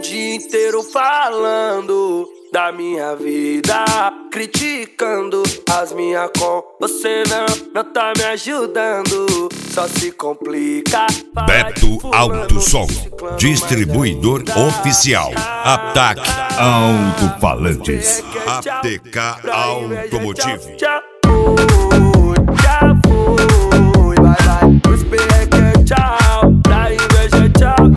dia inteiro falando da minha vida, criticando as minhas com. Você não tá me ajudando, só se complica. Beto Alto Som, distribuidor oficial. Ataque Alto-Falantes. ATK Automotivo. Já fui, vai, vai. Os PEC tchau, da inveja tchau.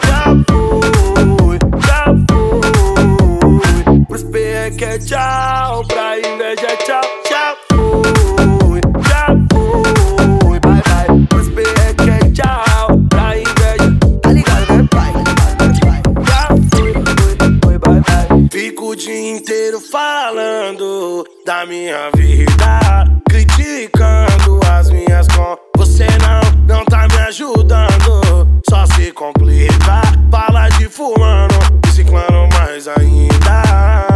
Já fui. Os PEC tchau, pra inveja tchau. Já fui, vai, vai. Os PEC tchau, pra inveja. Tá ligado, né, pai? Já fui, vai, vai. Fico o dia inteiro falando da minha vida, criticando as minhas com. Você não tá me ajudando, só se complica. Fala de fulano e ciclano mais ainda.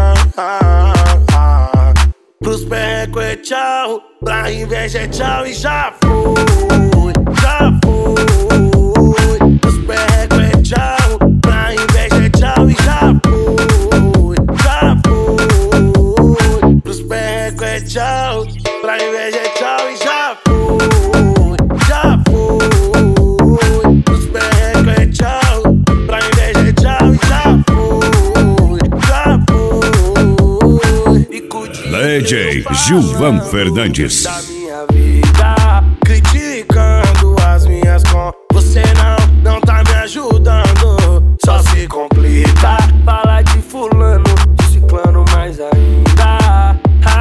Pros perrecos é tchau, pra inveja é tchau e já fui, já fui. Pros perrecos é tchau, pra inveja é tchau e já fui, já fui. Pros perrecos é tchau, pra inveja é tchau e já fui, já fui. Pros perrecos é tchau, pra inveja é tchau e já fui, já fui. DJ Gilvan Fernandes. Da minha vida, criticando as minhas com. Você não tá me ajudando, só se complica. Fala de fulano, de ciclano mais ainda.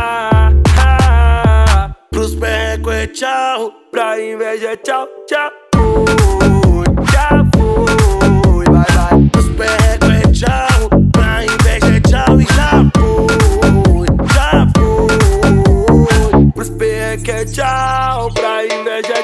Pros perrecos é tchau, pra inveja é tchau, já fui, vai, vai. Pros perrecos é tchau, pra inveja é tchau e já fui, já fui. Pros perrecos é tchau, pra inveja